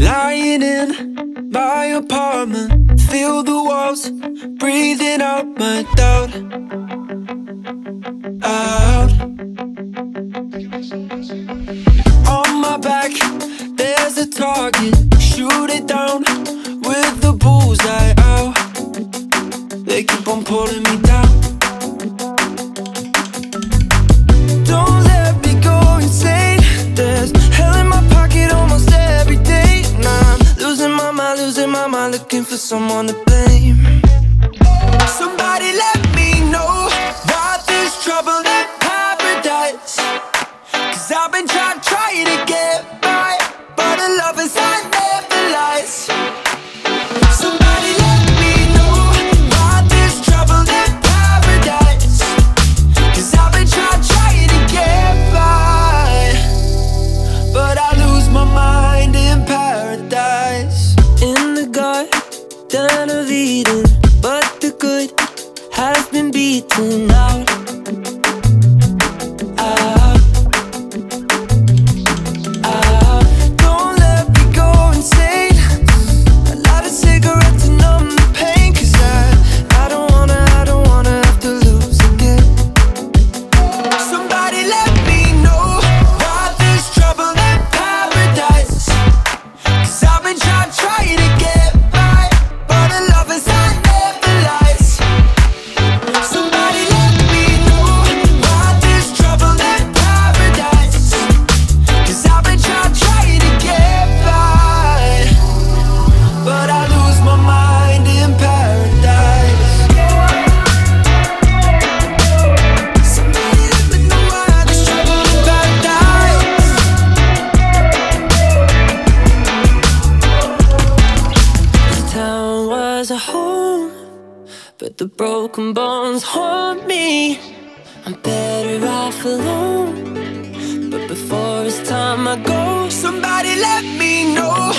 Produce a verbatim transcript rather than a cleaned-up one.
Lying in my apartment, feel the walls breathing out my doubt. Out. On my back, there's a target. Shoot it down with the bullseye out. They keep on pulling me down. Don't let me go insane. There's hell in my pocket almost every day. And I'm losing my mind, losing my mind, looking for someone to blame. Somebody let me know why there's trouble in paradise. Cause I've been trying, trying to get by, but the love inside never lies. Somebody let me know why there's trouble in paradise. Cause I've been trying, trying to get by, but I lose my mind in paradise. In the Garden of Eden, but the good has been beaten out. Out. Out. Don't let me go insane. I light a cigarette to numb the pain. Cause I, I don't wanna, I don't wanna have to lose again. Somebody let me know why there's trouble in paradise. Cause I've been trying, trying to get by, but the love inside never lies. Somebody let me know why there's trouble in paradise. Cause I've been trying, trying to get by, but I lose my mind in paradise. Somebody let me know why there's trouble in paradise. This town was a home, but the broken bones haunt me. I'm better off alone, but before it's time I go. Somebody let me know